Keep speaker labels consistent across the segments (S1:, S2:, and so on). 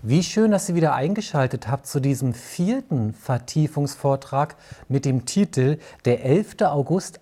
S1: Wie schön, dass Sie wieder eingeschaltet habt zu diesem 4. Vertiefungsvortrag mit dem Titel Der 11. August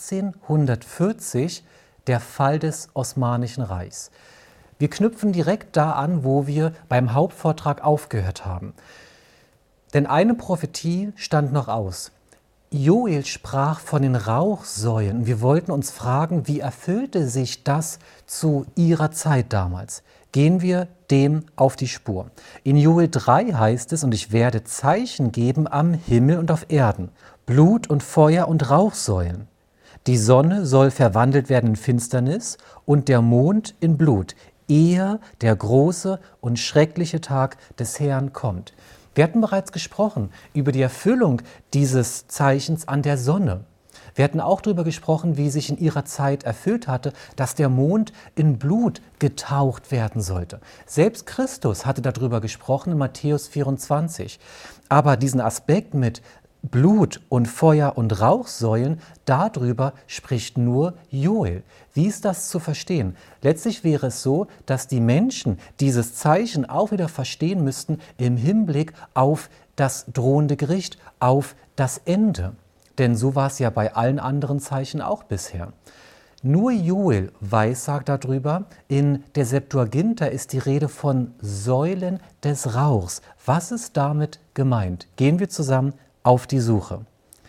S1: 1840, der Fall des Osmanischen Reichs. Wir knüpfen direkt da an, wo wir beim Hauptvortrag aufgehört haben. Denn eine Prophetie stand noch aus. Joel sprach von den Rauchsäulen. Wir wollten uns fragen, wie erfüllte sich das zu ihrer Zeit damals? Gehen wir dem auf die Spur. In Joel 3 heißt es, und ich werde Zeichen geben am Himmel und auf Erden, Blut und Feuer und Rauchsäulen. Die Sonne soll verwandelt werden in Finsternis und der Mond in Blut, ehe der große und schreckliche Tag des Herrn kommt. Wir hatten bereits gesprochen über die Erfüllung dieses Zeichens an der Sonne. Wir hatten auch darüber gesprochen, wie sich in ihrer Zeit erfüllt hatte, dass der Mond in Blut getaucht werden sollte. Selbst Christus hatte darüber gesprochen in Matthäus 24. Aber diesen Aspekt mit Blut und Feuer und Rauchsäulen, darüber spricht nur Joel. Wie ist das zu verstehen? Letztlich wäre es so, dass die Menschen dieses Zeichen auch wieder verstehen müssten im Hinblick auf das drohende Gericht, auf das Ende. Denn so war es ja bei allen anderen Zeichen auch bisher. Nur Joel weissagt darüber. In der Septuaginta ist die Rede von Säulen des Rauchs. Was ist damit gemeint? Gehen wir zusammen auf die Suche.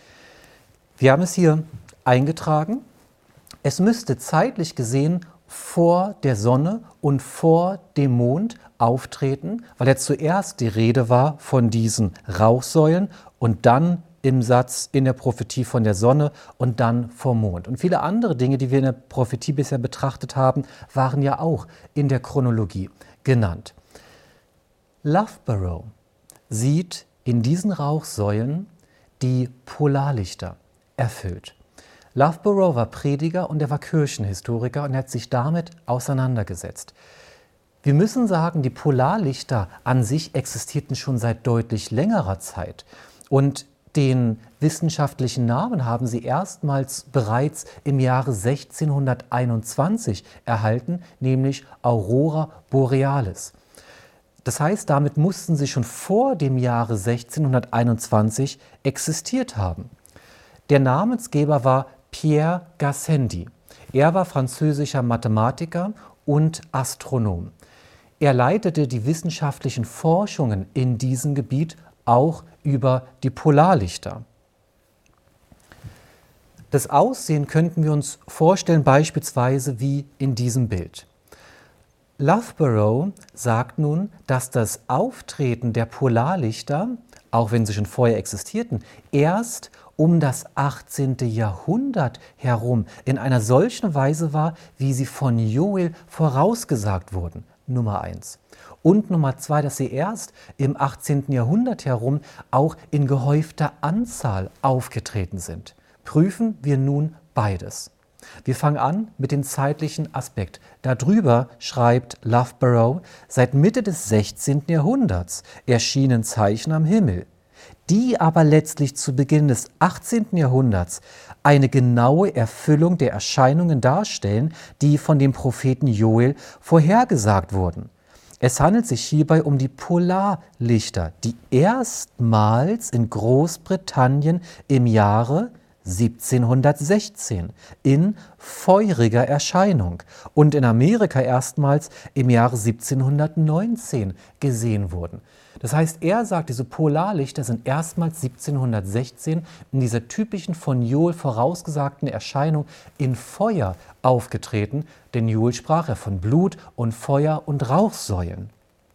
S1: Wir haben es hier eingetragen. Es müsste zeitlich gesehen vor der Sonne und vor dem Mond auftreten, weil ja zuerst die Rede war von diesen Rauchsäulen und dann im Satz in der Prophetie von der Sonne und dann vom Mond. Und viele andere Dinge, die wir in der Prophetie bisher betrachtet haben, waren ja auch in der Chronologie genannt. Loughborough sieht in diesen Rauchsäulen die Polarlichter erfüllt. Loughborough war Prediger und er war Kirchenhistoriker und er hat sich damit auseinandergesetzt. Wir müssen sagen, die Polarlichter an sich existierten schon seit deutlich längerer Zeit und den wissenschaftlichen Namen haben sie erstmals bereits im Jahre 1621 erhalten, nämlich Aurora Borealis. Das heißt, damit mussten sie schon vor dem Jahre 1621 existiert haben. Der Namensgeber war Pierre Gassendi. Er war französischer Mathematiker und Astronom. Er leitete die wissenschaftlichen Forschungen in diesem Gebiet auch über die Polarlichter. Das Aussehen könnten wir uns vorstellen, beispielsweise wie in diesem Bild. Loughborough sagt nun, dass das Auftreten der Polarlichter, auch wenn sie schon vorher existierten, erst um das 18. Jahrhundert herum in einer solchen Weise war, wie sie von Joel vorausgesagt wurden. Nummer 1. Und Nummer 2, dass sie erst im 18. Jahrhundert herum auch in gehäufter Anzahl aufgetreten sind. Prüfen wir nun beides. Wir fangen an mit dem zeitlichen Aspekt. Darüber schreibt Loughborough, seit Mitte des 16. Jahrhunderts erschienen Zeichen am Himmel, die aber letztlich zu Beginn des 18. Jahrhunderts eine genaue Erfüllung der Erscheinungen darstellen, die von dem Propheten Joel vorhergesagt wurden. Es handelt sich hierbei um die Polarlichter, die erstmals in Großbritannien im Jahre 1716 in feuriger Erscheinung und in Amerika erstmals im Jahre 1719 gesehen wurden. Das heißt, er sagt, diese Polarlichter sind erstmals 1716 in dieser typischen von Joel vorausgesagten Erscheinung in Feuer aufgetreten, denn Joel sprach ja von Blut und Feuer und Rauchsäulen.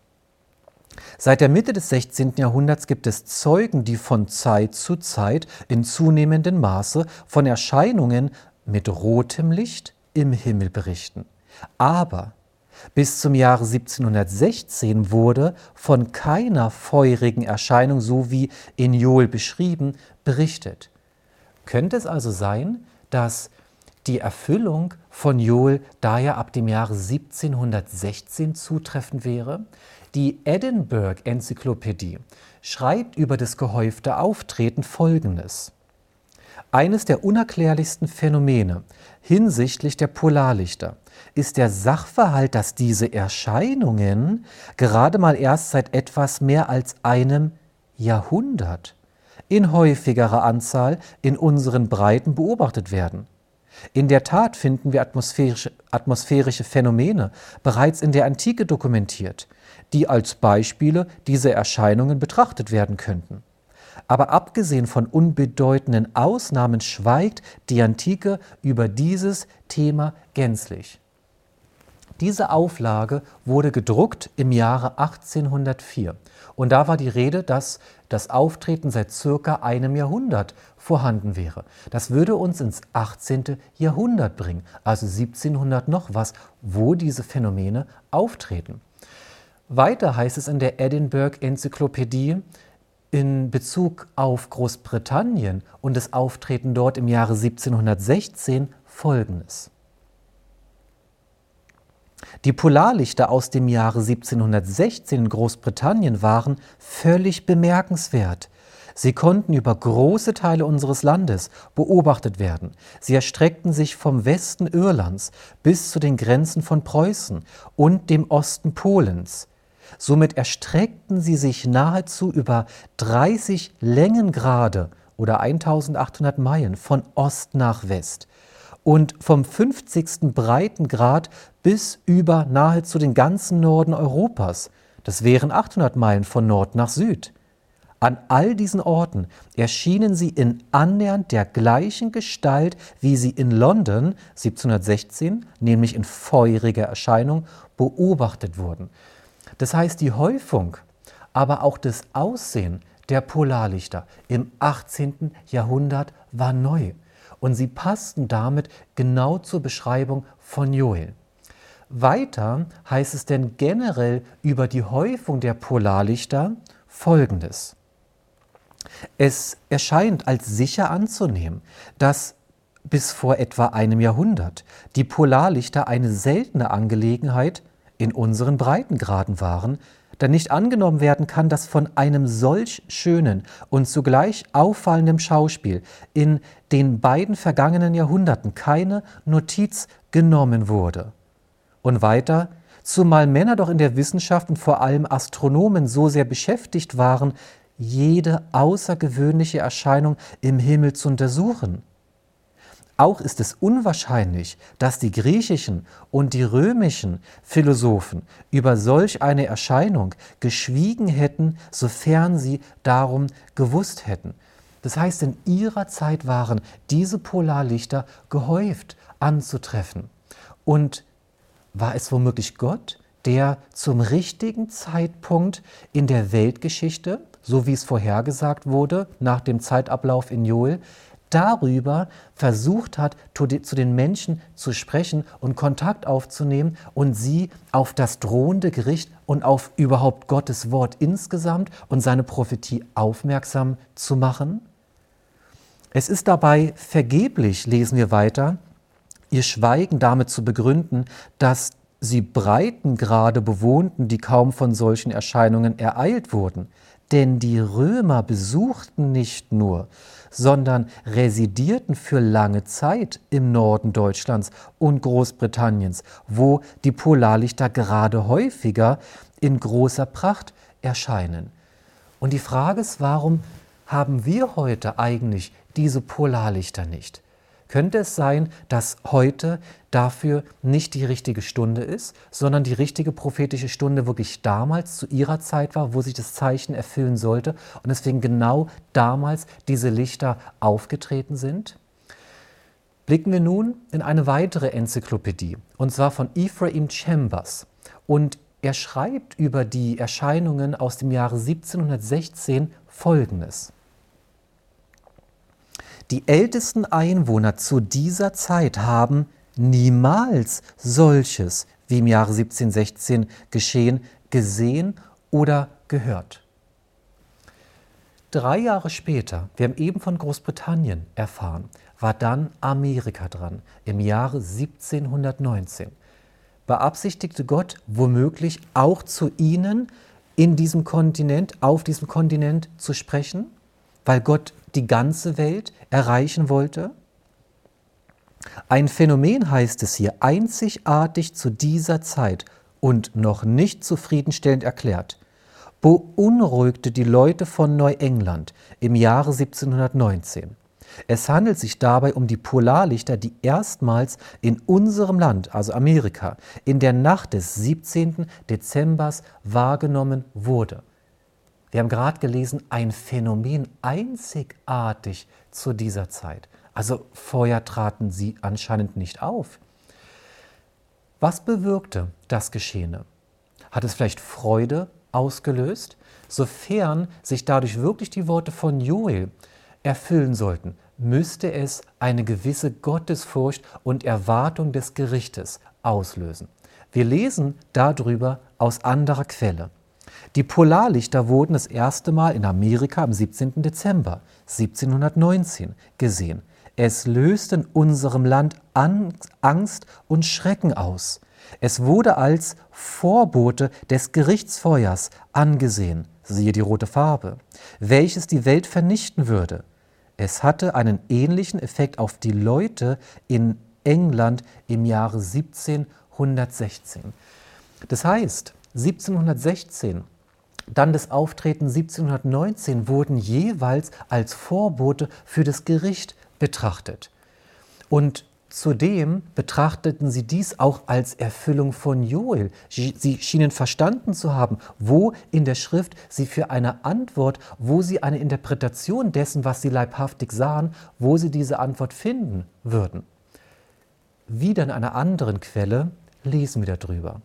S1: Seit der Mitte des 16. Jahrhunderts gibt es Zeugen, die von Zeit zu Zeit in zunehmendem Maße von Erscheinungen mit rotem Licht im Himmel berichten. Aber bis zum Jahre 1716 wurde von keiner feurigen Erscheinung, so wie in Joel beschrieben, berichtet. Könnte es also sein, dass die Erfüllung von Joel daher ab dem Jahre 1716 zutreffend wäre? Die Edinburgh-Enzyklopädie schreibt über das gehäufte Auftreten Folgendes. Eines der unerklärlichsten Phänomene hinsichtlich der Polarlichter ist der Sachverhalt, dass diese Erscheinungen gerade mal erst seit etwas mehr als einem Jahrhundert in häufigerer Anzahl in unseren Breiten beobachtet werden. In der Tat finden wir atmosphärische Phänomene bereits in der Antike dokumentiert, die als Beispiele dieser Erscheinungen betrachtet werden könnten. Aber abgesehen von unbedeutenden Ausnahmen schweigt die Antike über dieses Thema gänzlich. Diese Auflage wurde gedruckt im Jahre 1804 und da war die Rede, dass das Auftreten seit circa einem Jahrhundert vorhanden wäre. Das würde uns ins 18. Jahrhundert bringen, also 1700 noch was, wo diese Phänomene auftreten. Weiter heißt es in der Edinburgh-Enzyklopädie in Bezug auf Großbritannien und das Auftreten dort im Jahre 1716 Folgendes. Die Polarlichter aus dem Jahre 1716 in Großbritannien waren völlig bemerkenswert. Sie konnten über große Teile unseres Landes beobachtet werden. Sie erstreckten sich vom Westen Irlands bis zu den Grenzen von Preußen und dem Osten Polens. Somit erstreckten sie sich nahezu über 30 Längengrade oder 1800 Meilen von Ost nach West und vom 50. Breitengrad bis über nahezu den ganzen Norden Europas. Das wären 800 Meilen von Nord nach Süd. An all diesen Orten erschienen sie in annähernd der gleichen Gestalt, wie sie in London 1716, nämlich in feuriger Erscheinung, beobachtet wurden. Das heißt, die Häufung, aber auch das Aussehen der Polarlichter im 18. Jahrhundert war neu. Und sie passten damit genau zur Beschreibung von Joel. Weiter heißt es denn generell über die Häufung der Polarlichter Folgendes. Es erscheint als sicher anzunehmen, dass bis vor etwa einem Jahrhundert die Polarlichter eine seltene Angelegenheit in unseren Breitengraden waren, da nicht angenommen werden kann, dass von einem solch schönen und zugleich auffallenden Schauspiel in den beiden vergangenen Jahrhunderten keine Notiz genommen wurde. Und weiter, zumal Männer doch in der Wissenschaft und vor allem Astronomen so sehr beschäftigt waren, jede außergewöhnliche Erscheinung im Himmel zu untersuchen. Auch ist es unwahrscheinlich, dass die griechischen und die römischen Philosophen über solch eine Erscheinung geschwiegen hätten, sofern sie darum gewusst hätten. Das heißt, in ihrer Zeit waren diese Polarlichter gehäuft anzutreffen. Und war es womöglich Gott, der zum richtigen Zeitpunkt in der Weltgeschichte, so wie es vorhergesagt wurde, nach dem Zeitablauf in Joel, darüber versucht hat, zu den Menschen zu sprechen und Kontakt aufzunehmen und sie auf das drohende Gericht und auf überhaupt Gottes Wort insgesamt und seine Prophetie aufmerksam zu machen? Es ist dabei vergeblich, lesen wir weiter, ihr Schweigen damit zu begründen, dass sie Breitengrade bewohnten, die kaum von solchen Erscheinungen ereilt wurden. Denn die Römer besuchten nicht nur, sondern residierten für lange Zeit im Norden Deutschlands und Großbritanniens, wo die Polarlichter gerade häufiger in großer Pracht erscheinen. Und die Frage ist, warum haben wir heute eigentlich diese Polarlichter nicht? Könnte es sein, dass heute dafür nicht die richtige Stunde ist, sondern die richtige prophetische Stunde wirklich damals zu ihrer Zeit war, wo sich das Zeichen erfüllen sollte und deswegen genau damals diese Lichter aufgetreten sind? Blicken wir nun in eine weitere Enzyklopädie, und zwar von Ephraim Chambers. Und er schreibt über die Erscheinungen aus dem Jahre 1716 Folgendes. Die ältesten Einwohner zu dieser Zeit haben niemals solches, wie im Jahre 1716 geschehen, gesehen oder gehört. 3 Jahre später, wir haben eben von Großbritannien erfahren, war dann Amerika dran, im Jahre 1719. Beabsichtigte Gott womöglich auch zu ihnen in diesem Kontinent, auf diesem Kontinent zu sprechen? weil Gott die ganze Welt erreichen wollte? Ein Phänomen heißt es hier, einzigartig zu dieser Zeit und noch nicht zufriedenstellend erklärt, beunruhigte die Leute von Neuengland im Jahre 1719. Es handelt sich dabei um die Polarlichter, die erstmals in unserem Land, also Amerika, in der Nacht des 17. Dezembers wahrgenommen wurde. Wir haben gerade gelesen, ein Phänomen einzigartig zu dieser Zeit. Also vorher traten sie anscheinend nicht auf. Was bewirkte das Geschehene? Hat es vielleicht Freude ausgelöst? Sofern sich dadurch wirklich die Worte von Joel erfüllen sollten, müsste es eine gewisse Gottesfurcht und Erwartung des Gerichtes auslösen. Wir lesen darüber aus anderer Quelle. Die Polarlichter wurden das erste Mal in Amerika am 17. Dezember 1719 gesehen. Es löste in unserem Land Angst und Schrecken aus. Es wurde als Vorbote des Gerichtsfeuers angesehen, siehe die rote Farbe, welches die Welt vernichten würde. Es hatte einen ähnlichen Effekt auf die Leute in England im Jahre 1716. Das heißt, 1716, dann das Auftreten 1719 wurden jeweils als Vorbote für das Gericht betrachtet. Und zudem betrachteten sie dies auch als Erfüllung von Joel. Sie schienen verstanden zu haben, wo in der Schrift sie für eine Antwort, wo sie eine Interpretation dessen, was sie leibhaftig sahen, wo sie diese Antwort finden würden. Wieder in einer anderen Quelle lesen wir darüber.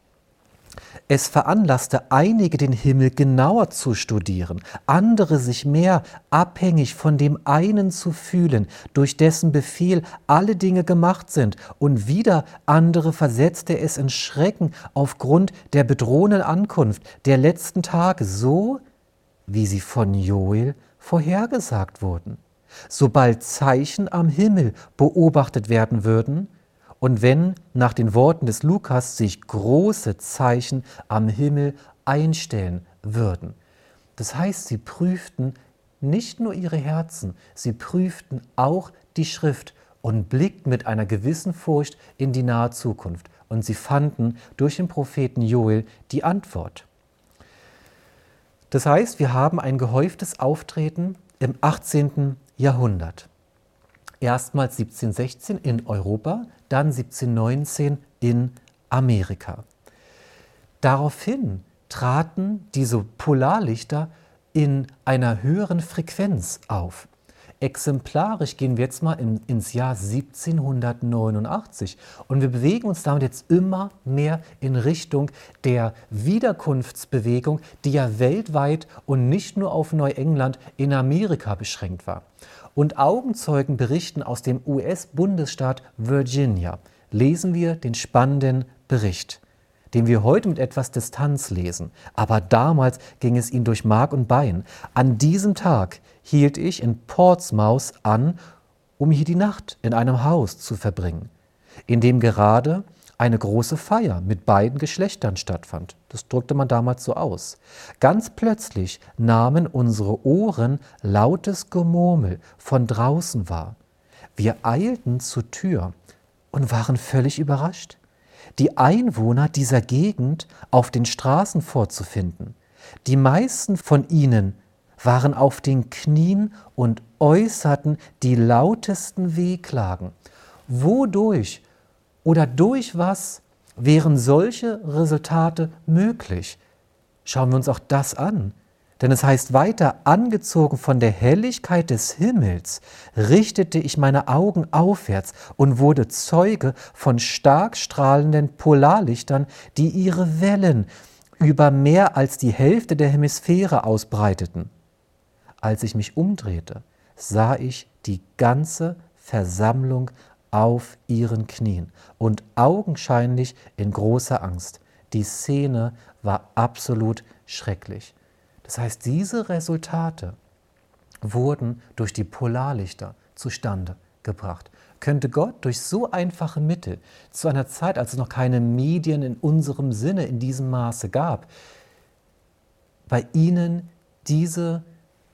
S1: Es veranlasste einige, den Himmel genauer zu studieren, andere sich mehr abhängig von dem einen zu fühlen, durch dessen Befehl alle Dinge gemacht sind, und wieder andere versetzte es in Schrecken aufgrund der bedrohenden Ankunft der letzten Tage, so wie sie von Joel vorhergesagt wurden. Sobald Zeichen am Himmel beobachtet werden würden, und wenn nach den Worten des Lukas sich große Zeichen am Himmel einstellen würden. Das heißt, sie prüften nicht nur ihre Herzen, sie prüften auch die Schrift und blickten mit einer gewissen Furcht in die nahe Zukunft. Und sie fanden durch den Propheten Joel die Antwort. Das heißt, wir haben ein gehäuftes Auftreten im 18. Jahrhundert. Erstmals 1716 in Europa, dann 1719 in Amerika. Daraufhin traten diese Polarlichter in einer höheren Frequenz auf. Exemplarisch gehen wir jetzt mal ins Jahr 1789 und wir bewegen uns damit jetzt immer mehr in Richtung der Wiederkunftsbewegung, die ja weltweit und nicht nur auf Neuengland in Amerika beschränkt war. Und Augenzeugen berichten aus dem US-Bundesstaat Virginia. Lesen wir den spannenden Bericht, den wir heute mit etwas Distanz lesen. Aber damals ging es ihnen durch Mark und Bein. An diesem Tag hielt ich in Portsmouth an, um hier die Nacht in einem Haus zu verbringen, in dem gerade eine große Feier mit beiden Geschlechtern stattfand. Das drückte man damals so aus. Ganz plötzlich nahmen unsere Ohren lautes Gemurmel von draußen wahr. Wir eilten zur Tür und waren völlig überrascht, die Einwohner dieser Gegend auf den Straßen vorzufinden. Die meisten von ihnen waren auf den Knien und äußerten die lautesten Wehklagen. Wodurch oder durch was wären solche Resultate möglich? Schauen wir uns auch das an. Denn es heißt weiter, angezogen von der Helligkeit des Himmels, richtete ich meine Augen aufwärts und wurde Zeuge von stark strahlenden Polarlichtern, die ihre Wellen über mehr als die Hälfte der Hemisphäre ausbreiteten. Als ich mich umdrehte, sah ich die ganze Versammlung auf ihren Knien und augenscheinlich in großer Angst. Die Szene war absolut schrecklich. Das heißt, diese Resultate wurden durch die Polarlichter zustande gebracht. Könnte Gott durch so einfache Mittel, zu einer Zeit, als es noch keine Medien in unserem Sinne in diesem Maße gab, bei ihnen diese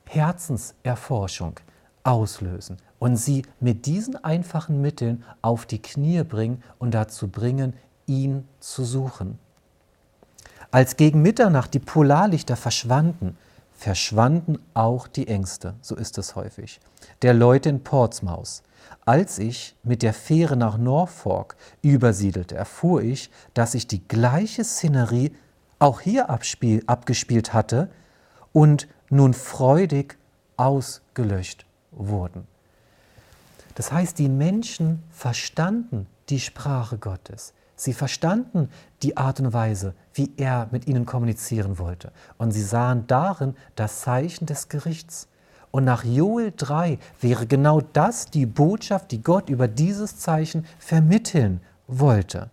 S1: Herzenserforschung auslösen und sie mit diesen einfachen Mitteln auf die Knie bringen und dazu bringen, ihn zu suchen. Als gegen Mitternacht die Polarlichter verschwanden, verschwanden auch die Ängste, so ist es häufig, der Leute in Portsmouth. Als ich mit der Fähre nach Norfolk übersiedelte, erfuhr ich, dass sich die gleiche Szenerie auch hier abgespielt hatte und nun freudig ausgelöscht wurden. Das heißt, die Menschen verstanden die Sprache Gottes. Sie verstanden die Art und Weise, wie er mit ihnen kommunizieren wollte. Und sie sahen darin das Zeichen des Gerichts. Und nach Joel 3 wäre genau das die Botschaft, die Gott über dieses Zeichen vermitteln wollte.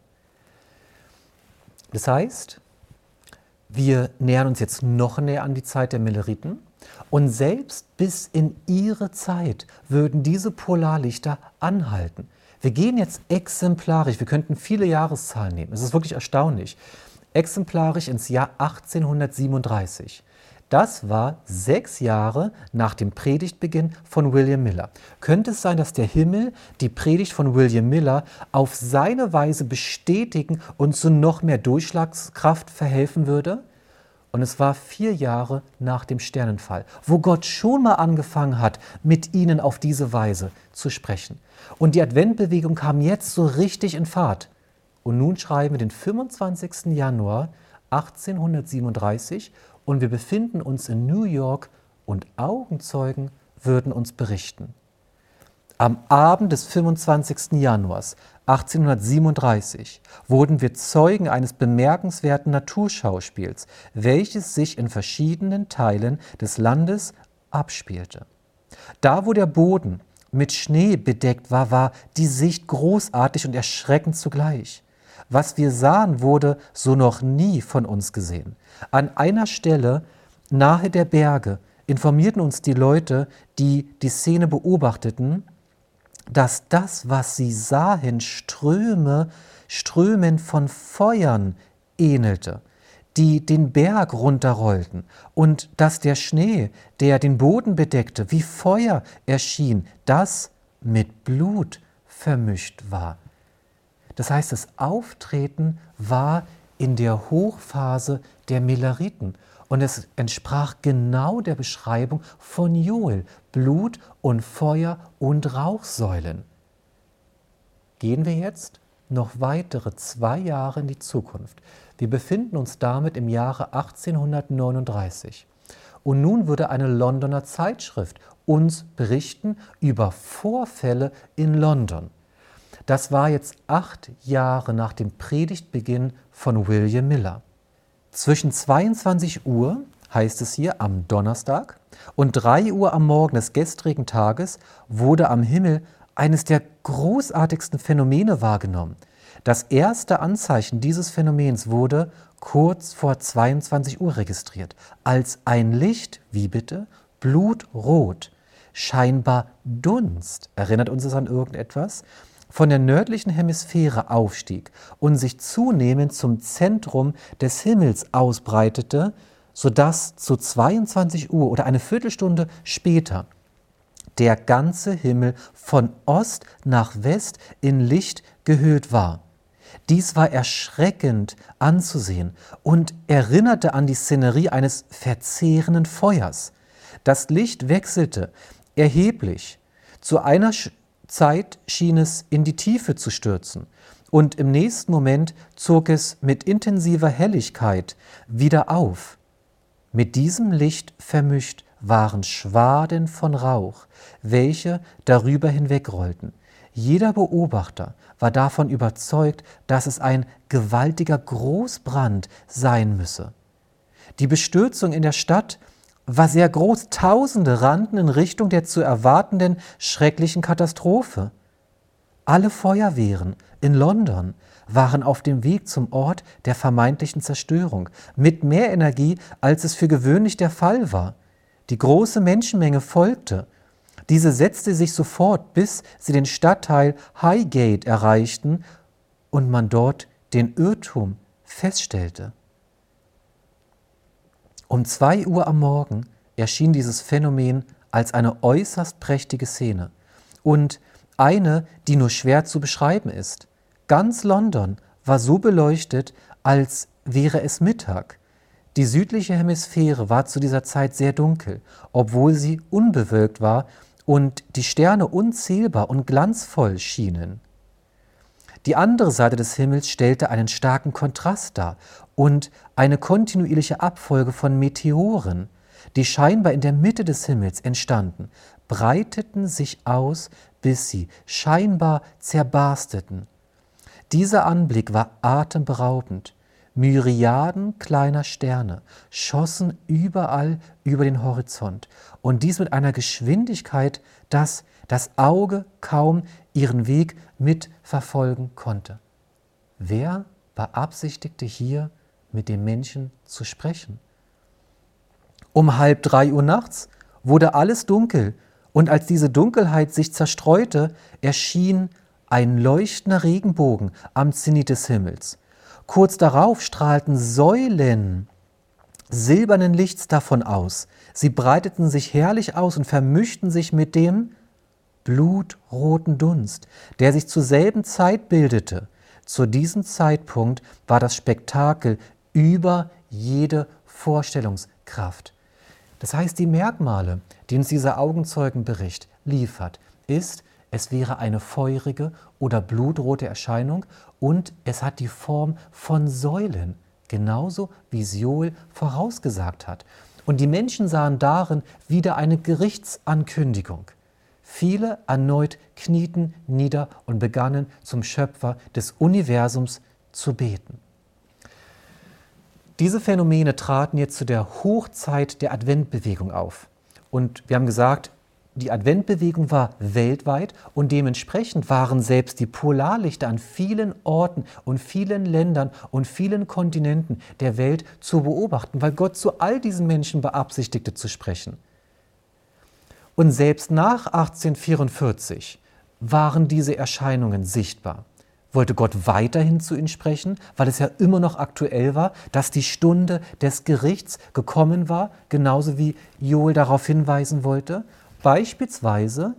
S1: Das heißt, wir nähern uns jetzt noch näher an die Zeit der Milleriten. Und selbst bis in ihre Zeit würden diese Polarlichter anhalten. Wir gehen jetzt exemplarisch, wir könnten viele Jahreszahlen nehmen, es ist wirklich erstaunlich, exemplarisch ins Jahr 1837. Das war 6 Jahre nach dem Predigtbeginn von William Miller. Könnte es sein, dass der Himmel die Predigt von William Miller auf seine Weise bestätigen und zu noch mehr Durchschlagskraft verhelfen würde? Und es war 4 Jahre nach dem Sternenfall, wo Gott schon mal angefangen hat, mit ihnen auf diese Weise zu sprechen. Und die Adventbewegung kam jetzt so richtig in Fahrt. Und nun schreiben wir den 25. Januar 1837 und wir befinden uns in New York und Augenzeugen würden uns berichten. Am Abend des 25. Januars 1837 wurden wir Zeugen eines bemerkenswerten Naturschauspiels, welches sich in verschiedenen Teilen des Landes abspielte. Da, wo der Boden mit Schnee bedeckt war, war die Sicht großartig und erschreckend zugleich. Was wir sahen, wurde so noch nie von uns gesehen. An einer Stelle nahe der Berge informierten uns die Leute, die die Szene beobachteten, dass das, was sie sahen, Strömen von Feuern ähnelte, die den Berg runterrollten, und dass der Schnee, der den Boden bedeckte, wie Feuer erschien, das mit Blut vermischt war. Das heißt, das Auftreten war in der Hochphase der Milleriten. Und es entsprach genau der Beschreibung von Joel, Blut und Feuer und Rauchsäulen. Gehen wir jetzt noch weitere 2 Jahre in die Zukunft. Wir befinden uns damit im Jahre 1839. Und nun würde eine Londoner Zeitschrift uns berichten über Vorfälle in London. Das war jetzt 8 Jahre nach dem Predigtbeginn von William Miller. Zwischen 22 Uhr, heißt es hier, am Donnerstag und 3 Uhr am Morgen des gestrigen Tages wurde am Himmel eines der großartigsten Phänomene wahrgenommen. Das erste Anzeichen dieses Phänomens wurde kurz vor 22 Uhr registriert, als ein Licht, wie bitte, blutrot, scheinbar Dunst, erinnert uns das an irgendetwas, von der nördlichen Hemisphäre aufstieg und sich zunehmend zum Zentrum des Himmels ausbreitete, sodass zu 22 Uhr oder eine Viertelstunde später der ganze Himmel von Ost nach West in Licht gehüllt war. Dies war erschreckend anzusehen und erinnerte an die Szenerie eines verzehrenden Feuers. Das Licht wechselte erheblich. Zu einer Zeit schien es in die Tiefe zu stürzen und im nächsten Moment zog es mit intensiver Helligkeit wieder auf. Mit diesem Licht vermischt waren Schwaden von Rauch, welche darüber hinwegrollten. Jeder Beobachter war davon überzeugt, dass es ein gewaltiger Großbrand sein müsse. Die Bestürzung in der Stadt war sehr groß. Tausende rannten in Richtung der zu erwartenden schrecklichen Katastrophe. Alle Feuerwehren in London waren auf dem Weg zum Ort der vermeintlichen Zerstörung, mit mehr Energie, als es für gewöhnlich der Fall war. Die große Menschenmenge folgte. Diese setzte sich sofort, bis sie den Stadtteil Highgate erreichten und man dort den Irrtum feststellte. Um 2 Uhr am Morgen erschien dieses Phänomen als eine äußerst prächtige Szene und eine, die nur schwer zu beschreiben ist. Ganz London war so beleuchtet, als wäre es Mittag. Die südliche Hemisphäre war zu dieser Zeit sehr dunkel, obwohl sie unbewölkt war und die Sterne unzählbar und glanzvoll schienen. Die andere Seite des Himmels stellte einen starken Kontrast dar und eine kontinuierliche Abfolge von Meteoren, die scheinbar in der Mitte des Himmels entstanden, breiteten sich aus, bis sie scheinbar zerbarsteten. Dieser Anblick war atemberaubend. Myriaden kleiner Sterne schossen überall über den Horizont und dies mit einer Geschwindigkeit, dass das Auge kaum ihren Weg mitverfolgen konnte. Wer beabsichtigte hier, mit dem Menschen zu sprechen? Um 2:30 nachts wurde alles dunkel und als diese Dunkelheit sich zerstreute, erschien ein leuchtender Regenbogen am Zenit des Himmels. Kurz darauf strahlten Säulen silbernen Lichts davon aus. Sie breiteten sich herrlich aus und vermischten sich mit dem blutroten Dunst, der sich zur selben Zeit bildete. Zu diesem Zeitpunkt war das Spektakel über jede Vorstellungskraft. Das heißt, die Merkmale, die uns dieser Augenzeugenbericht liefert, ist, es wäre eine feurige oder blutrote Erscheinung und es hat die Form von Säulen, genauso wie es Joel vorausgesagt hat. Und die Menschen sahen darin wieder eine Gerichtsankündigung. Viele erneut knieten nieder und begannen zum Schöpfer des Universums zu beten. Diese Phänomene traten jetzt zu der Hochzeit der Adventbewegung auf. Und wir haben gesagt, die Adventbewegung war weltweit und dementsprechend waren selbst die Polarlichter an vielen Orten und vielen Ländern und vielen Kontinenten der Welt zu beobachten, weil Gott zu all diesen Menschen beabsichtigte zu sprechen. Und selbst nach 1844 waren diese Erscheinungen sichtbar. Wollte Gott weiterhin zu ihnen sprechen, weil es ja immer noch aktuell war, dass die Stunde des Gerichts gekommen war, genauso wie Joel darauf hinweisen wollte? Beispielsweise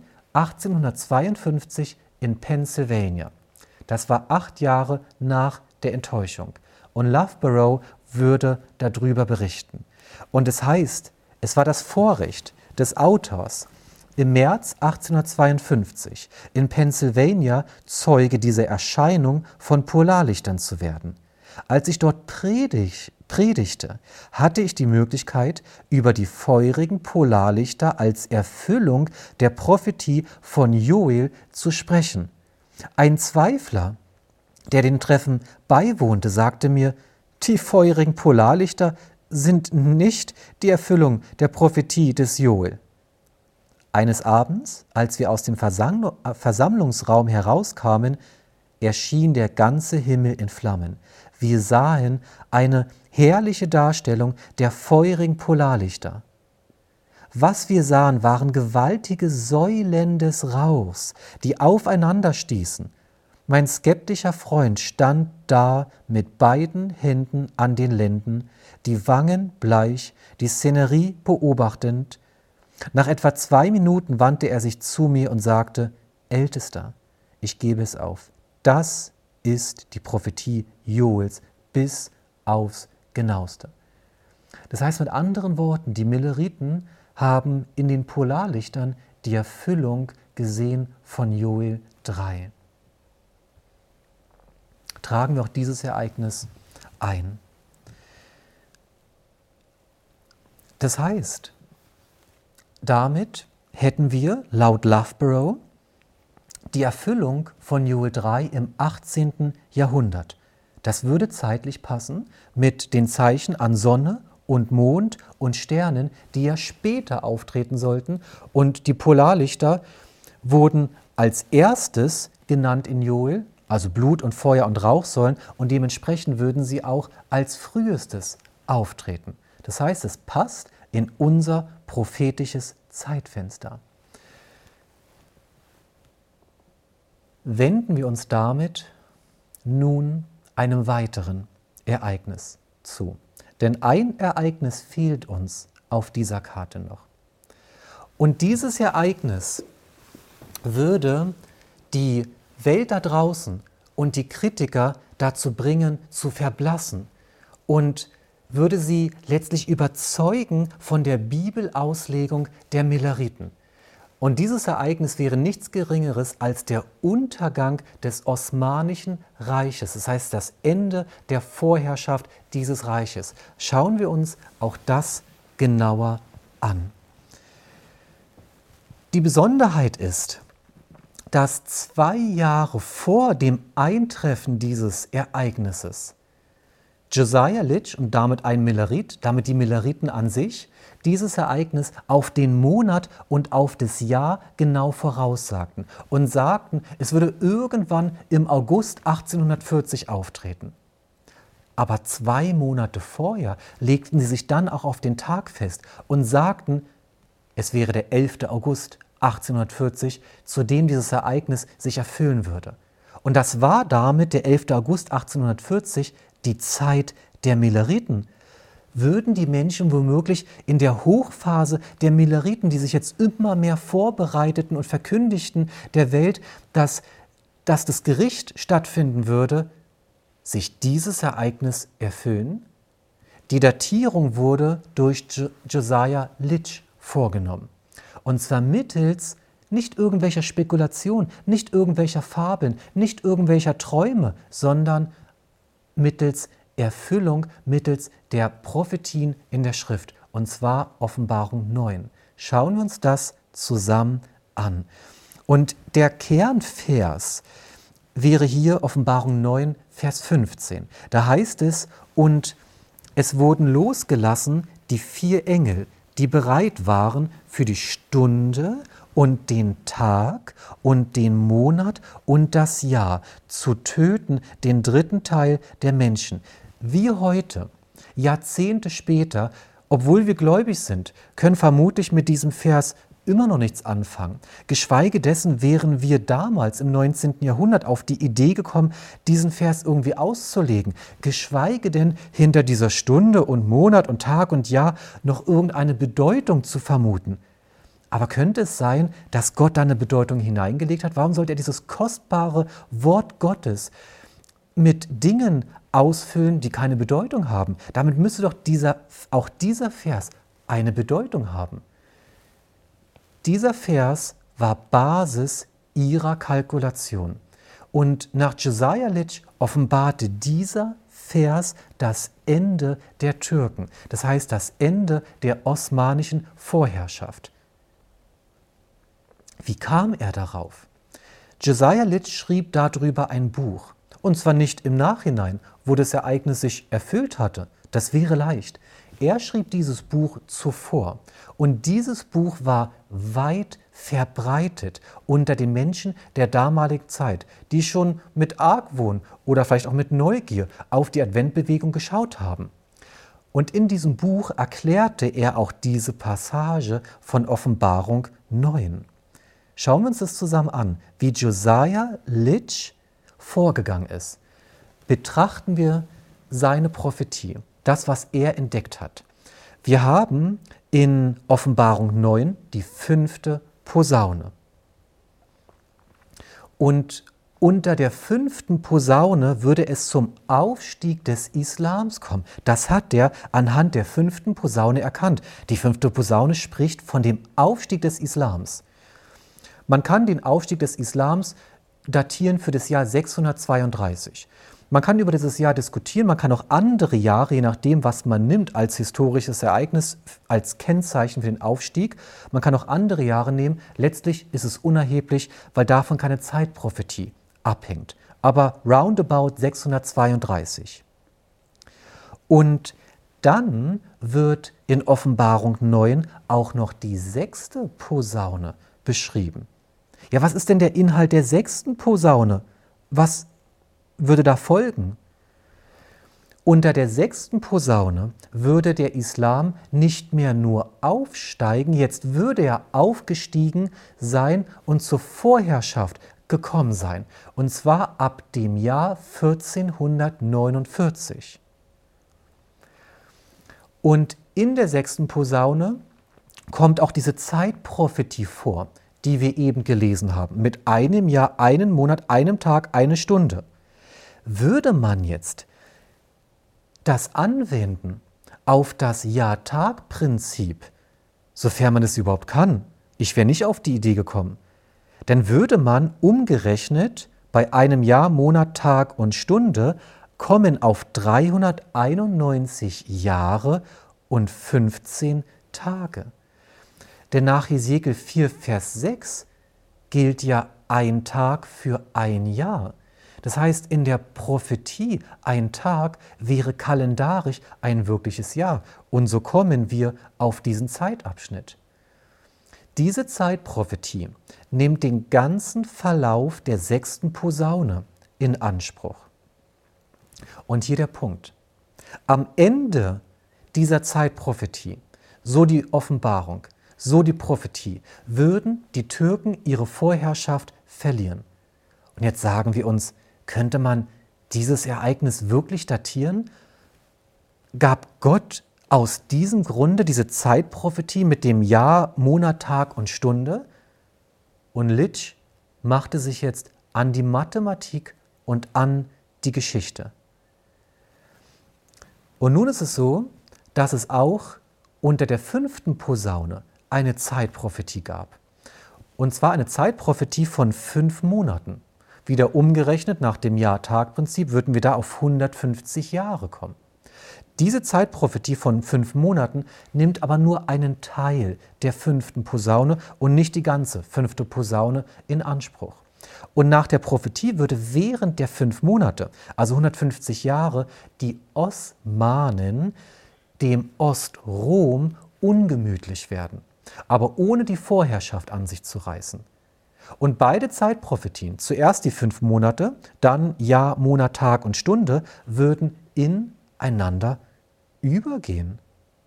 S1: 1852 in Pennsylvania. Das war 8 Jahre nach der Enttäuschung. Und Loughborough würde darüber berichten. Und es heißt, es war das Vorrecht des Autors, im März 1852 in Pennsylvania Zeuge dieser Erscheinung von Polarlichtern zu werden. Als ich dort predigte, hatte ich die Möglichkeit, über die feurigen Polarlichter als Erfüllung der Prophetie von Joel zu sprechen. Ein Zweifler, der den Treffen beiwohnte, sagte mir, die feurigen Polarlichter sind nicht die Erfüllung der Prophetie des Joel. Eines Abends, als wir aus dem Versammlungsraum herauskamen, erschien der ganze Himmel in Flammen. Wir sahen eine herrliche Darstellung der feurigen Polarlichter. Was wir sahen, waren gewaltige Säulen des Rauchs, die aufeinander stießen. Mein skeptischer Freund stand da mit beiden Händen an den Lenden, die Wangen bleich, die Szenerie beobachtend. Nach etwa 2 Minuten wandte er sich zu mir und sagte, Ältester, ich gebe es auf. Das ist die Prophetie Joels bis aufs Genaueste. Das heißt mit anderen Worten, die Milleriten haben in den Polarlichtern die Erfüllung gesehen von Joel 3. Tragen wir auch dieses Ereignis ein. Das heißt, damit hätten wir laut Loughborough die Erfüllung von Joel 3 im 18. Jahrhundert. Das würde zeitlich passen mit den Zeichen an Sonne und Mond und Sternen, die ja später auftreten sollten. Und die Polarlichter wurden als erstes genannt in Joel, also Blut und Feuer und Rauchsäulen, und dementsprechend würden sie auch als frühestes auftreten. Das heißt, es passt in unser prophetisches Zeitfenster. Wenden wir uns damit nun einem weiteren Ereignis zu. Denn ein Ereignis fehlt uns auf dieser Karte noch. Und dieses Ereignis würde die Welt da draußen und die Kritiker dazu bringen, zu verblassen und würde sie letztlich überzeugen von der Bibelauslegung der Milleriten. Und dieses Ereignis wäre nichts Geringeres als der Untergang des Osmanischen Reiches, das heißt das Ende der Vorherrschaft dieses Reiches. Schauen wir uns auch das genauer an. Die Besonderheit ist, dass 2 Jahre vor dem Eintreffen dieses Ereignisses Josiah Litch und damit ein Millerit, damit die Milleriten an sich, dieses Ereignis auf den Monat und auf das Jahr genau voraussagten und sagten, es würde irgendwann im August 1840 auftreten. Aber 2 Monate vorher legten sie sich dann auch auf den Tag fest und sagten, es wäre der 11. August 1840, zu dem dieses Ereignis sich erfüllen würde. Und das war damit, der 11. August 1840, die Zeit der Milleriten. Würden die Menschen womöglich in der Hochphase der Milleriten, die sich jetzt immer mehr vorbereiteten und verkündigten der Welt, dass das Gericht stattfinden würde, sich dieses Ereignis erfüllen? Die Datierung wurde durch Josiah Litch vorgenommen. Und zwar mittels nicht irgendwelcher Spekulation, nicht irgendwelcher Fabeln, nicht irgendwelcher Träume, sondern mittels Erfüllung, mittels der Prophetien in der Schrift, und zwar Offenbarung 9. Schauen wir uns das zusammen an. Und der Kernvers wäre hier Offenbarung 9, Vers 15. Da heißt es, und es wurden losgelassen die 4 Engel, die bereit waren für die Stunde und den Tag und den Monat und das Jahr, zu töten den 3. Teil der Menschen. Wir heute, Jahrzehnte später, obwohl wir gläubig sind, können vermutlich mit diesem Vers immer noch nichts anfangen. Geschweige dessen wären wir damals im 19. Jahrhundert auf die Idee gekommen, diesen Vers irgendwie auszulegen. Geschweige denn hinter dieser Stunde und Monat und Tag und Jahr noch irgendeine Bedeutung zu vermuten. Aber könnte es sein, dass Gott da eine Bedeutung hineingelegt hat? Warum sollte er dieses kostbare Wort Gottes mit Dingen ausfüllen, die keine Bedeutung haben? Damit müsste doch auch dieser Vers eine Bedeutung haben. Dieser Vers war Basis ihrer Kalkulation. Und nach Josiah Litch offenbarte dieser Vers das Ende der Türken, das heißt das Ende der osmanischen Vorherrschaft. Wie kam er darauf? Josiah Litch schrieb darüber ein Buch, und zwar nicht im Nachhinein, wo das Ereignis sich erfüllt hatte. Das wäre leicht. Er schrieb dieses Buch zuvor, und dieses Buch war weit verbreitet unter den Menschen der damaligen Zeit, die schon mit Argwohn oder vielleicht auch mit Neugier auf die Adventbewegung geschaut haben. Und in diesem Buch erklärte er auch diese Passage von Offenbarung 9. Schauen wir uns das zusammen an, wie Josiah Litch vorgegangen ist. Betrachten wir seine Prophetie, das, was er entdeckt hat. Wir haben in Offenbarung 9 die 5. Posaune. Und unter der 5. Posaune würde es zum Aufstieg des Islams kommen. Das hat er anhand der 5. Posaune erkannt. Die 5. Posaune spricht von dem Aufstieg des Islams. Man kann den Aufstieg des Islams datieren für das Jahr 632. Man kann über dieses Jahr diskutieren, man kann auch andere Jahre, je nachdem, was man nimmt als historisches Ereignis, als Kennzeichen für den Aufstieg, man kann auch andere Jahre nehmen. Letztlich ist es unerheblich, weil davon keine Zeitprophetie abhängt. Aber roundabout 632. Und dann wird in Offenbarung 9 auch noch die 6. Posaune beschrieben. Ja, was ist denn der Inhalt der 6. Posaune? Was würde da folgen? Unter der 6. Posaune würde der Islam nicht mehr nur aufsteigen, jetzt würde er aufgestiegen sein und zur Vorherrschaft gekommen sein. Und zwar ab dem Jahr 1449. Und In der 6. Posaune kommt auch diese Zeitprophetie vor, die wir eben gelesen haben, mit einem Jahr, einem Monat, einem Tag, eine Stunde. Würde man jetzt das anwenden auf das Jahr-Tag-Prinzip, sofern man es überhaupt kann, ich wäre nicht auf die Idee gekommen, dann würde man umgerechnet bei einem Jahr, Monat, Tag und Stunde kommen auf 391 Jahre und 15 Tage. Denn nach Hesekiel 4, Vers 6 gilt ja ein Tag für ein Jahr. Das heißt, in der Prophetie ein Tag wäre kalendarisch ein wirkliches Jahr. Und so kommen wir auf diesen Zeitabschnitt. Diese Zeitprophetie nimmt den ganzen Verlauf der 6. Posaune in Anspruch. Und hier der Punkt. Am Ende dieser Zeitprophetie, so die Offenbarung, so die Prophetie, würden die Türken ihre Vorherrschaft verlieren. Und jetzt sagen wir uns, könnte man dieses Ereignis wirklich datieren? Gab Gott aus diesem Grunde diese Zeitprophetie mit dem Jahr, Monat, Tag und Stunde? Und Litsch machte sich jetzt an die Mathematik und an die Geschichte. Und nun ist es so, dass es auch unter der 5. Posaune eine Zeitprophetie gab. Und zwar eine Zeitprophetie von 5 Monaten. Wieder umgerechnet nach dem Jahr-Tag-Prinzip würden wir da auf 150 Jahre kommen. Diese Zeitprophetie von 5 Monaten nimmt aber nur einen Teil der 5. Posaune und nicht die ganze 5. Posaune in Anspruch. Und nach der Prophetie würde während der 5 Monate, also 150 Jahre, die Osmanen dem Ostrom ungemütlich werden, aber ohne die Vorherrschaft an sich zu reißen. Und beide Zeitprophetien, zuerst die 5 Monate, dann Jahr, Monat, Tag und Stunde, würden ineinander übergehen.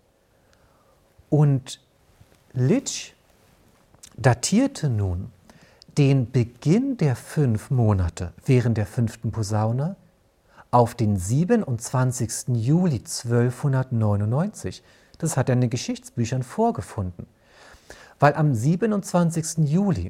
S1: Und Litsch datierte nun den Beginn der 5 Monate während der 5. Posaune auf den 27. Juli 1299. Das hat er in den Geschichtsbüchern vorgefunden. Weil am 27. Juli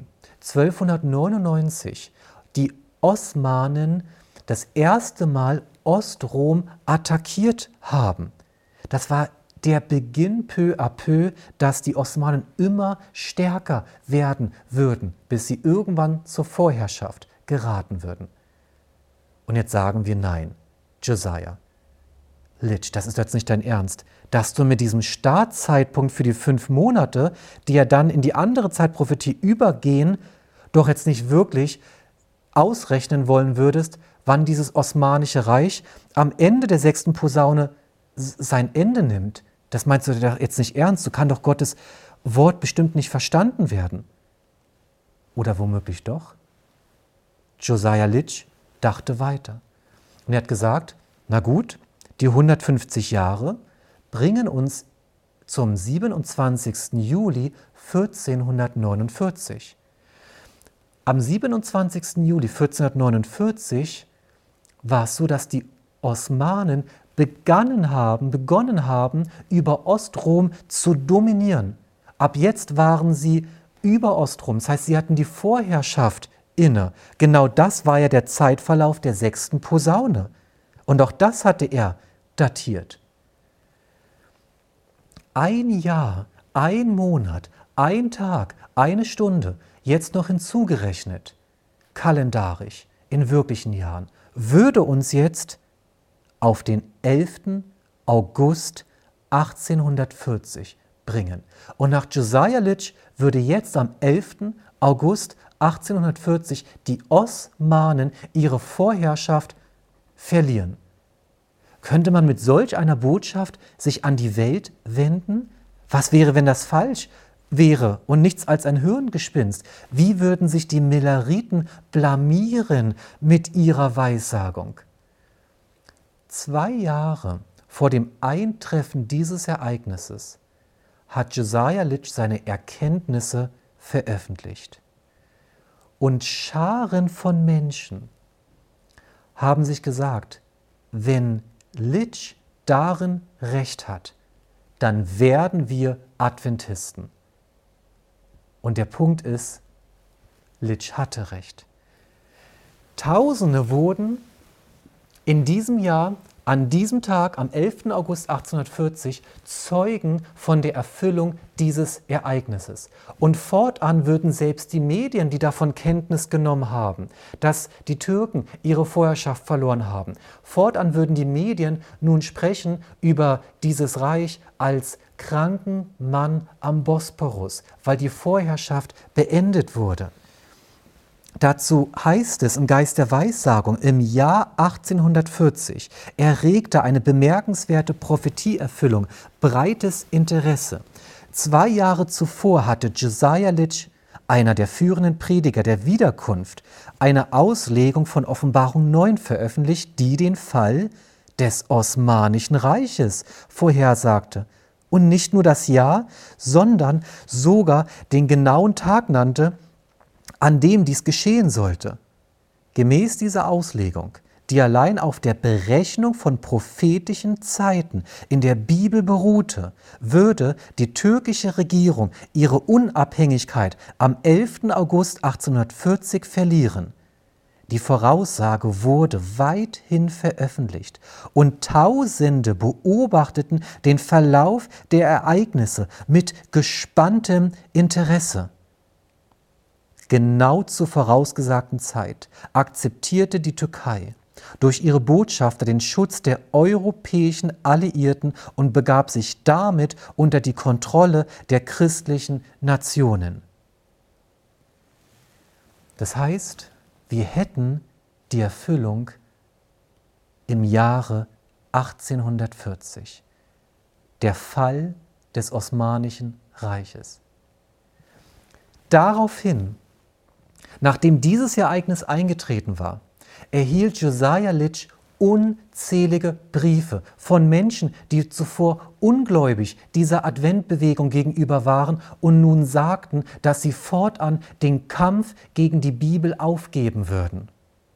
S1: 1299 die Osmanen das erste Mal Ostrom attackiert haben. Das war der Beginn peu à peu, dass die Osmanen immer stärker werden würden, bis sie irgendwann zur Vorherrschaft geraten würden. Und jetzt sagen wir nein, Josiah, Litsch, das ist jetzt nicht dein Ernst, dass du mit diesem Startzeitpunkt für die 5 Monate, die ja dann in die andere Zeitprophetie übergehen, doch jetzt nicht wirklich ausrechnen wollen würdest, wann dieses Osmanische Reich am Ende der 6. Posaune sein Ende nimmt. Das meinst du doch jetzt nicht ernst? So kann doch Gottes Wort bestimmt nicht verstanden werden. Oder womöglich doch? Josiah Litsch dachte weiter. Und er hat gesagt, na gut, die 150 Jahre bringen uns zum 27. Juli 1449. Am 27. Juli 1449 war es so, dass die Osmanen begonnen haben, über Ostrom zu dominieren. Ab jetzt waren sie über Ostrom, das heißt, sie hatten die Vorherrschaft inne. Genau das war ja der Zeitverlauf der 6. Posaune. Und auch das hatte er datiert. Ein Jahr, ein Monat, ein Tag, eine Stunde, jetzt noch hinzugerechnet, kalendarisch, in wirklichen Jahren, würde uns jetzt auf den 11. August 1840 bringen. Und nach Josiah Litsch würde jetzt am 11. August 1840 die Osmanen ihre Vorherrschaft verlieren. Könnte man mit solch einer Botschaft sich an die Welt wenden? Was wäre, wenn das falsch wäre und nichts als ein Hirngespinst? Wie würden sich die Milleriten blamieren mit ihrer Weissagung? 2 Jahre vor dem Eintreffen dieses Ereignisses hat Josiah Litsch seine Erkenntnisse veröffentlicht. Und Scharen von Menschen haben sich gesagt, wenn Litsch darin recht hat, dann werden wir Adventisten. Und der Punkt ist, Litsch hatte recht. Tausende wurden in diesem Jahr, an diesem Tag, am 11. August 1840, Zeugen von der Erfüllung dieses Ereignisses. Und fortan würden selbst die Medien, die davon Kenntnis genommen haben, dass die Türken ihre Vorherrschaft verloren haben, fortan würden die Medien nun sprechen über dieses Reich als kranken Mann am Bosporus, weil die Vorherrschaft beendet wurde. Dazu heißt es im Geist der Weissagung, im Jahr 1840 erregte eine bemerkenswerte Prophetieerfüllung breites Interesse. 2 Jahre zuvor hatte Josiah Litch, einer der führenden Prediger der Wiederkunft, eine Auslegung von Offenbarung 9 veröffentlicht, die den Fall des Osmanischen Reiches vorhersagte. Und nicht nur das Jahr, sondern sogar den genauen Tag nannte, an dem dies geschehen sollte. Gemäß dieser Auslegung, die allein auf der Berechnung von prophetischen Zeiten in der Bibel beruhte, würde die türkische Regierung ihre Unabhängigkeit am 11. August 1840 verlieren. Die Voraussage wurde weithin veröffentlicht und Tausende beobachteten den Verlauf der Ereignisse mit gespanntem Interesse. Genau zur vorausgesagten Zeit akzeptierte die Türkei durch ihre Botschafter den Schutz der europäischen Alliierten und begab sich damit unter die Kontrolle der christlichen Nationen. Das heißt, wir hätten die Erfüllung im Jahre 1840, der Fall des Osmanischen Reiches. Daraufhin, nachdem dieses Ereignis eingetreten war, erhielt Josiah Litch unzählige Briefe von Menschen, die zuvor ungläubig dieser Adventbewegung gegenüber waren und nun sagten, dass sie fortan den Kampf gegen die Bibel aufgeben würden.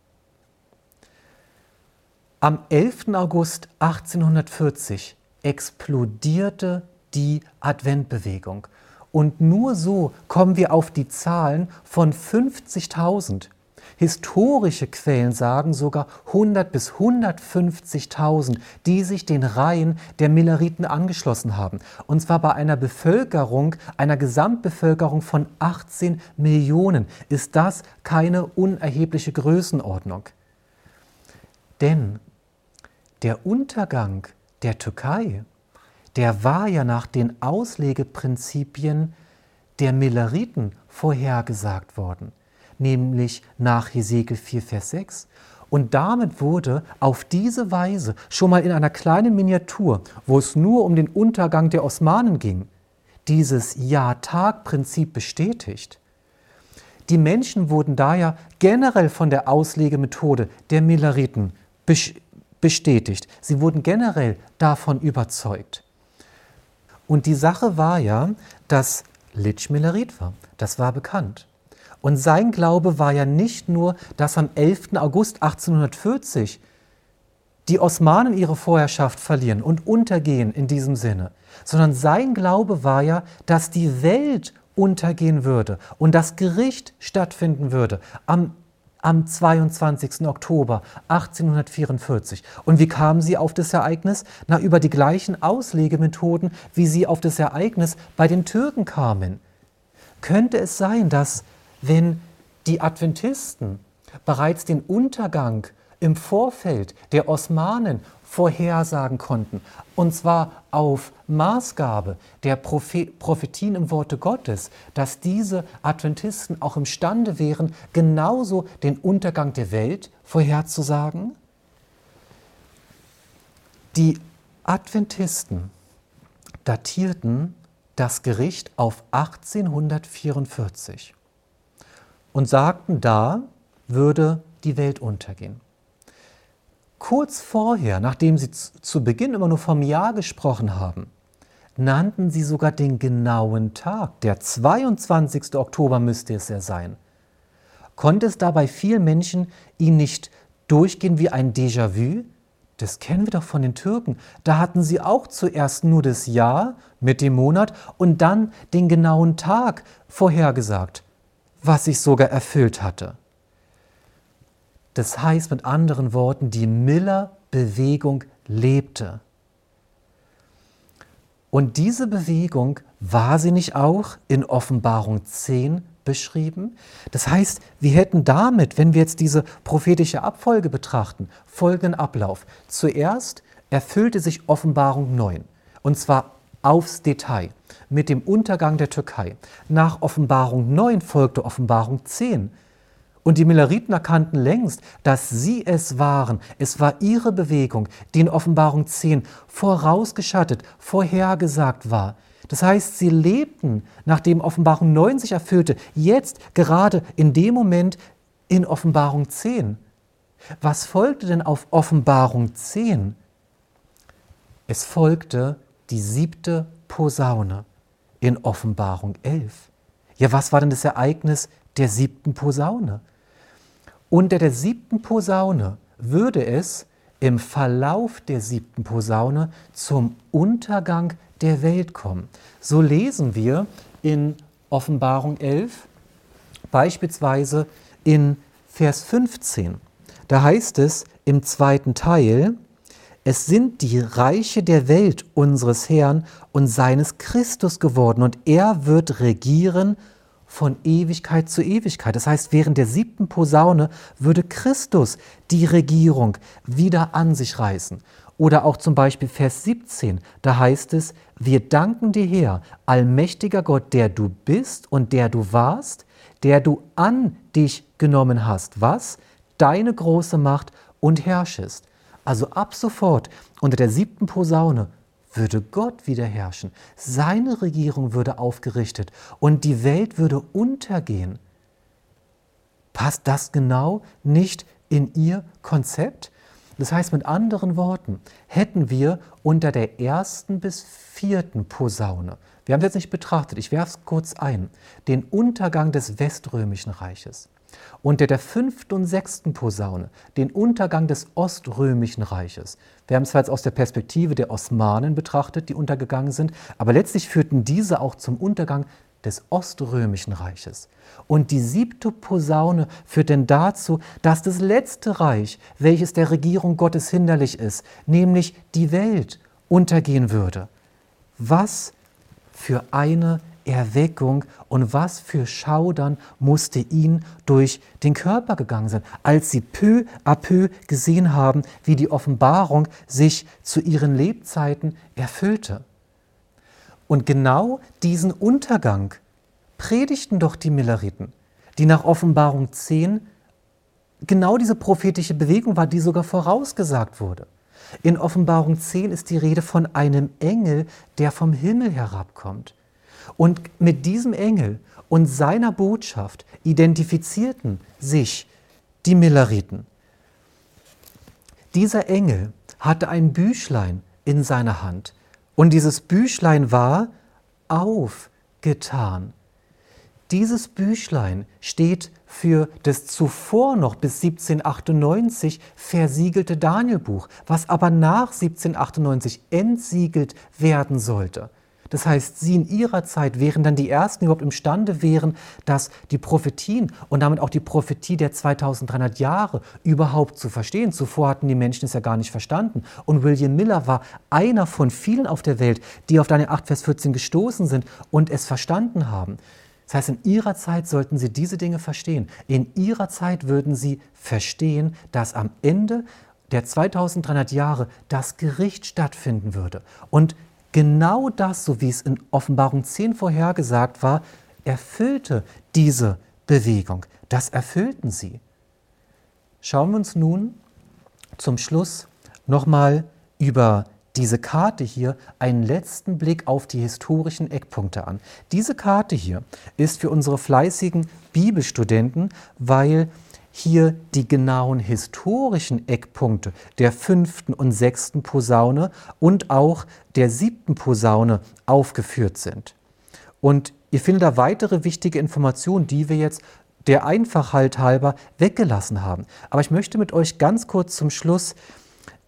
S1: Am 11. August 1840 explodierte die Adventbewegung. Und nur so kommen wir auf die Zahlen von 50.000. Historische Quellen sagen sogar 100 bis 150.000, die sich den Reihen der Milleriten angeschlossen haben. Und zwar bei einer Bevölkerung, einer Gesamtbevölkerung von 18 Millionen. Ist das keine unerhebliche Größenordnung? Denn der Untergang der Türkei, der war ja nach den Auslegeprinzipien der Milleriten vorhergesagt worden, nämlich nach Hesekiel 4, Vers 6. Und damit wurde auf diese Weise schon mal in einer kleinen Miniatur, wo es nur um den Untergang der Osmanen ging, dieses Jahr-Tag-Prinzip bestätigt. Die Menschen wurden daher generell von der Auslegemethode der Milleriten bestätigt. Sie wurden generell davon überzeugt. Und die Sache war ja, dass Litch Millerit war. Das war bekannt. Und sein Glaube war ja nicht nur, dass am 11. August 1840 die Osmanen ihre Vorherrschaft verlieren und untergehen in diesem Sinne, sondern sein Glaube war ja, dass die Welt untergehen würde und das Gericht stattfinden würde am 22. Oktober 1844. Und wie kamen sie auf das Ereignis? Na, über die gleichen Auslegemethoden, wie sie auf das Ereignis bei den Türken kamen. Könnte es sein, dass, wenn die Adventisten bereits den Untergang im Vorfeld der Osmanen vorhersagen konnten, und zwar auf Maßgabe der Prophetien im Worte Gottes, dass diese Adventisten auch imstande wären, genauso den Untergang der Welt vorherzusagen? Die Adventisten datierten das Gericht auf 1844 und sagten, da würde die Welt untergehen. Kurz vorher, nachdem sie zu Beginn immer nur vom Jahr gesprochen haben, nannten sie sogar den genauen Tag. Der 22. Oktober müsste es ja sein. Konnte es da bei vielen Menschen ihnen nicht durchgehen wie ein Déjà-vu, das kennen wir doch von den Türken. Da hatten sie auch zuerst nur das Jahr mit dem Monat und dann den genauen Tag vorhergesagt, was sich sogar erfüllt hatte. Das heißt mit anderen Worten, die Miller-Bewegung lebte. Und diese Bewegung, war sie nicht auch in Offenbarung 10 beschrieben? Das heißt, wir hätten damit, wenn wir jetzt diese prophetische Abfolge betrachten, folgenden Ablauf. Zuerst erfüllte sich Offenbarung 9, und zwar aufs Detail, mit dem Untergang der Türkei. Nach Offenbarung 9 folgte Offenbarung 10. Und die Milleriten erkannten längst, dass sie es waren. Es war ihre Bewegung, die in Offenbarung 10 vorausgeschattet, vorhergesagt war. Das heißt, sie lebten, nachdem Offenbarung 9 sich erfüllte, jetzt gerade in dem Moment in Offenbarung 10. Was folgte denn auf Offenbarung 10? Es folgte die 7. Posaune in Offenbarung 11. Ja, was war denn das Ereignis der 7. Posaune? Unter der 7. Posaune würde es im Verlauf der 7. Posaune zum Untergang der Welt kommen. So lesen wir in Offenbarung 11, beispielsweise in Vers 15. Da heißt es im 2. Teil, es sind die Reiche der Welt unseres Herrn und seines Christus geworden und er wird regieren von Ewigkeit zu Ewigkeit. Das heißt, während der 7. Posaune würde Christus die Regierung wieder an sich reißen. Oder auch zum Beispiel Vers 17, da heißt es, wir danken dir, Herr, allmächtiger Gott, der du bist und der du warst, der du an dich genommen hast, was? Deine große Macht und herrschest. Also ab sofort unter der 7. Posaune würde Gott wieder herrschen, seine Regierung würde aufgerichtet und die Welt würde untergehen. Passt das genau nicht in ihr Konzept? Das heißt mit anderen Worten, hätten wir unter der 1. bis 4. Posaune, wir haben es jetzt nicht betrachtet, ich werfe es kurz ein, den Untergang des Weströmischen Reiches. Unter der 5. und 6. Posaune den Untergang des Oströmischen Reiches. Wir haben es zwar jetzt aus der Perspektive der Osmanen betrachtet, die untergegangen sind, aber letztlich führten diese auch zum Untergang des Oströmischen Reiches. Und die 7. Posaune führt denn dazu, dass das letzte Reich, welches der Regierung Gottes hinderlich ist, nämlich die Welt, untergehen würde. Was für eine Erweckung und was für Schaudern musste ihnen durch den Körper gegangen sein, als sie peu à peu gesehen haben, wie die Offenbarung sich zu ihren Lebzeiten erfüllte. Und genau diesen Untergang predigten doch die Milleriten, die nach Offenbarung 10 genau diese prophetische Bewegung war, die sogar vorausgesagt wurde. In Offenbarung 10 ist die Rede von einem Engel, der vom Himmel herabkommt. Und mit diesem Engel und seiner Botschaft identifizierten sich die Milleriten. Dieser Engel hatte ein Büchlein in seiner Hand und dieses Büchlein war aufgetan. Dieses Büchlein steht für das zuvor noch bis 1798 versiegelte Danielbuch, was aber nach 1798 entsiegelt werden sollte. Das heißt, sie in ihrer Zeit wären dann die Ersten, die überhaupt imstande wären, dass die Prophetien und damit auch die Prophetie der 2300 Jahre überhaupt zu verstehen. Zuvor hatten die Menschen es ja gar nicht verstanden. Und William Miller war einer von vielen auf der Welt, die auf Daniel 8, Vers 14 gestoßen sind und es verstanden haben. Das heißt, in ihrer Zeit sollten sie diese Dinge verstehen. In ihrer Zeit würden sie verstehen, dass am Ende der 2300 Jahre das Gericht stattfinden würde. Und genau das, so wie es in Offenbarung 10 vorhergesagt war, erfüllte diese Bewegung. Das erfüllten sie. Schauen wir uns nun zum Schluss nochmal über diese Karte hier einen letzten Blick auf die historischen Eckpunkte an. Diese Karte hier ist für unsere fleißigen Bibelstudenten, weil hier die genauen historischen Eckpunkte der 5. und 6. Posaune und auch der 7. Posaune aufgeführt sind. Und ihr findet da weitere wichtige Informationen, die wir jetzt der Einfachheit halber weggelassen haben. Aber ich möchte mit euch ganz kurz zum Schluss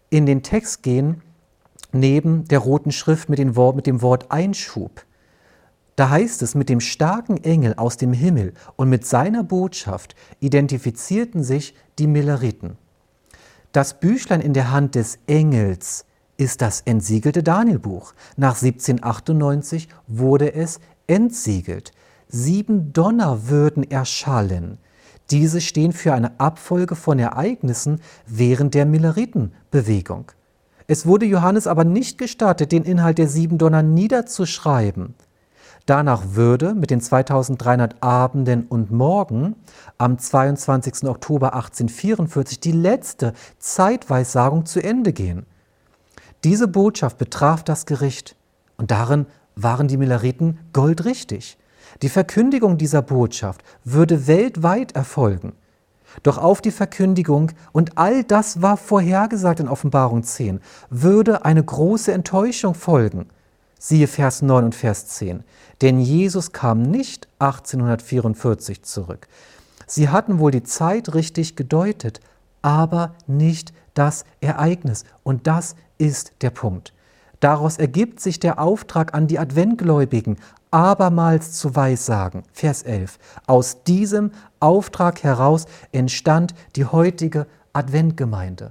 S1: in den Text gehen, neben der roten Schrift mit dem Wort Einschub. Da heißt es, mit dem starken Engel aus dem Himmel und mit seiner Botschaft identifizierten sich die Milleriten. Das Büchlein in der Hand des Engels ist das entsiegelte Danielbuch. Nach 1798 wurde es entsiegelt. 7 Donner würden erschallen. Diese stehen für eine Abfolge von Ereignissen während der Milleritenbewegung. Es wurde Johannes aber nicht gestattet, den Inhalt der 7 Donner niederzuschreiben. Danach würde mit den 2300 Abenden und Morgen am 22. Oktober 1844 die letzte Zeitweissagung zu Ende gehen. Diese Botschaft betraf das Gericht und darin waren die Milleriten goldrichtig. Die Verkündigung dieser Botschaft würde weltweit erfolgen. Doch auf die Verkündigung, und all das war vorhergesagt in Offenbarung 10, würde eine große Enttäuschung folgen. Siehe Vers 9 und Vers 10. Denn Jesus kam nicht 1844 zurück. Sie hatten wohl die Zeit richtig gedeutet, aber nicht das Ereignis. Und das ist der Punkt. Daraus ergibt sich der Auftrag an die Adventgläubigen, abermals zu weissagen. Vers 11. Aus diesem Auftrag heraus entstand die heutige Adventgemeinde.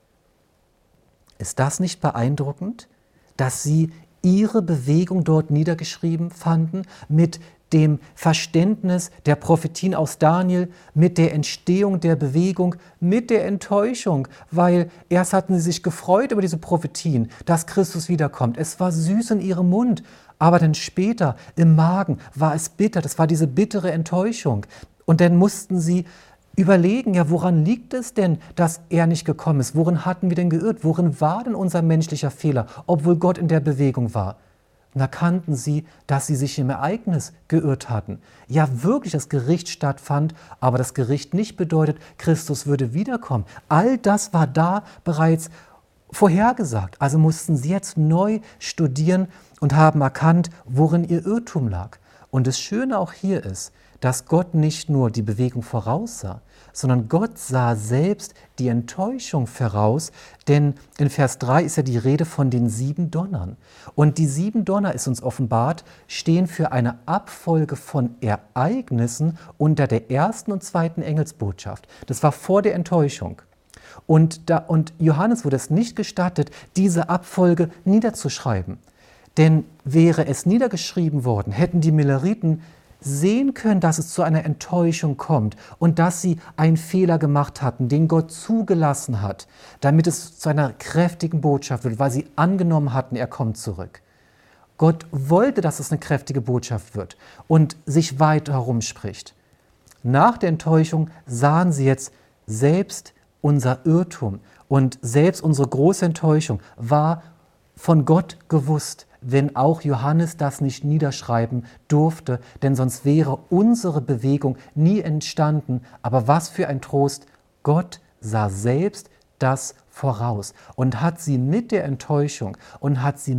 S1: Ist das nicht beeindruckend, dass sie ihre Bewegung dort niedergeschrieben fanden, mit dem Verständnis der Prophetien aus Daniel, mit der Entstehung der Bewegung, mit der Enttäuschung, weil erst hatten sie sich gefreut über diese Prophetien, dass Christus wiederkommt. Es war süß in ihrem Mund, aber dann später im Magen war es bitter. Das war diese bittere Enttäuschung. Und dann mussten sie überlegen, ja, woran liegt es denn, dass er nicht gekommen ist? Worin hatten wir denn geirrt? Worin war denn unser menschlicher Fehler, obwohl Gott in der Bewegung war? Und da erkannten sie, dass sie sich im Ereignis geirrt hatten. Ja, wirklich das Gericht stattfand, aber das Gericht nicht bedeutet, Christus würde wiederkommen. All das war da bereits vorhergesagt. Also mussten sie jetzt neu studieren und haben erkannt, worin ihr Irrtum lag. Und das Schöne auch hier ist, dass Gott nicht nur die Bewegung voraussah, sondern Gott sah selbst die Enttäuschung voraus, denn in Vers 3 ist ja die Rede von den 7 Donnern. Und die 7 Donner, ist uns offenbart, stehen für eine Abfolge von Ereignissen unter der ersten und zweiten Engelsbotschaft. Das war vor der Enttäuschung. Und Johannes wurde es nicht gestattet, diese Abfolge niederzuschreiben. Denn wäre es niedergeschrieben worden, hätten die Milleriten sehen können, dass es zu einer Enttäuschung kommt und dass sie einen Fehler gemacht hatten, den Gott zugelassen hat, damit es zu einer kräftigen Botschaft wird, weil sie angenommen hatten, er kommt zurück. Gott wollte, dass es eine kräftige Botschaft wird und sich weiter herumspricht. Nach der Enttäuschung sahen sie jetzt selbst unser Irrtum und selbst unsere große Enttäuschung war von Gott gewusst, wenn auch Johannes das nicht niederschreiben durfte, denn sonst wäre unsere Bewegung nie entstanden. Aber was für ein Trost, Gott sah selbst das voraus und hat sie mit der Enttäuschung und hat sie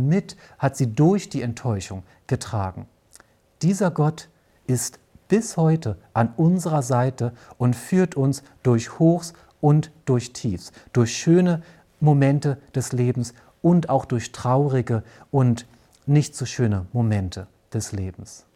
S1: durch die Enttäuschung getragen. Dieser Gott ist bis heute an unserer Seite und führt uns durch Hochs und durch Tiefs, durch schöne Momente des Lebens und auch durch traurige und nicht so schöne Momente des Lebens.